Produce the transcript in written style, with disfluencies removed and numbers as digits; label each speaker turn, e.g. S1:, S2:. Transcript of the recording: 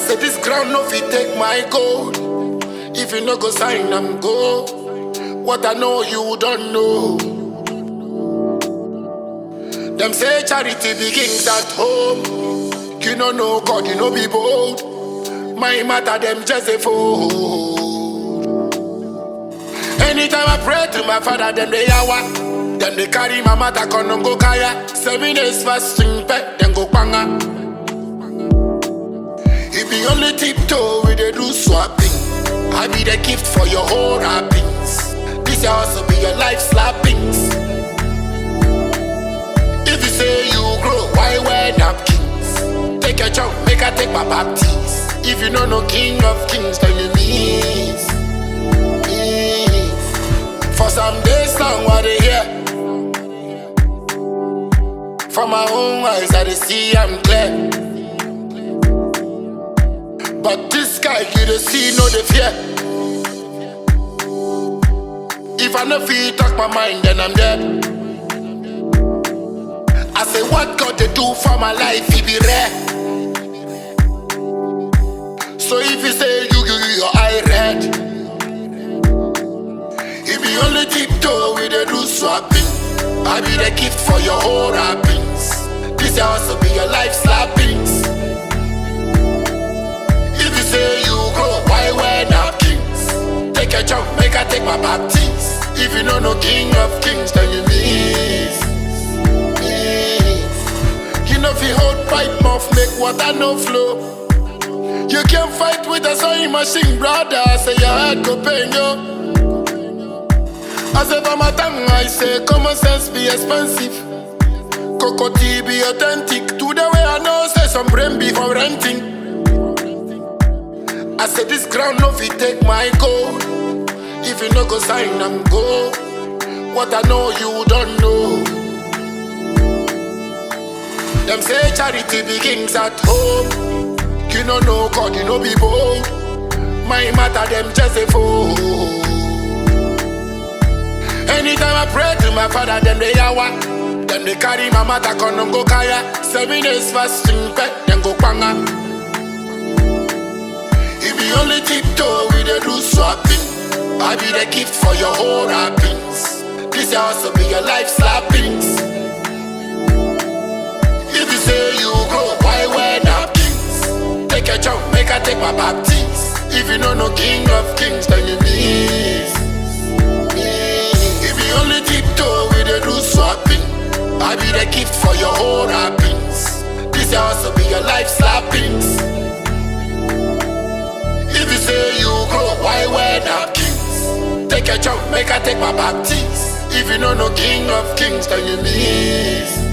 S1: say this ground no fit take my gold. If you no go sign, I'm go. What I know you don't know. Them say charity begins at home. You no know God, you no be bold. My matter them just a fool. Anytime I pray to my father, them they yawa. Then they carry my matter con go kaya. 7 days fasting, pet then go banga. If you only tiptoe with the do swapping, I be the gift for your whole wrappings. This also be your life slappings. If you say you grow, why wear napkins? Take your chunk, make I take my baptist. If you know no king of kings, then you miss. For some days long, what they hear. From my own eyes, I see I'm clear. But this guy, you the see, no the fear. If I no feel talk my mind, then I'm dead. I say what God they do for my life, it be rare. So if you say your eye red, if you only tiptoe with the do swapping, I be the gift for your whole wrappings. This also be your life slappings. If you say you grow, why wear napkins? Take a chunk, make I take my baptist. If you know no king of kings, then you miss. You know if you hold pipe mouth, make water no flow. You can't fight with a sewing machine, brother. Say your head go pain you. I say for my tongue, I say common sense be expensive. Cocoa tea be authentic. To the way I know, say some brain be for renting. I say this ground no fit take my gold. If you no go sign, I'm go. What I know you don't know. Them say charity begins at home. You no know God, you no be bold. My matter them just a fool. Anytime I pray to my father, them they yawa. Then they carry my matter con go kaya. 7 days fasting, pet then go banga. If you only tiptoe with the do swapping, I be the gift for your whole wrappings. This also be your life slappings. If you say you grow, why wear napkins? Take a chunk, make I take my baptist. If you know no king of kings, then you miss. If you only tiptoe with the do swapping, I be the gift for your whole wrappings. This also be your life slappings. If you say you grow, why wear napkins? Take a chunk, make I take my baptist. If you know no king of kings, then you miss.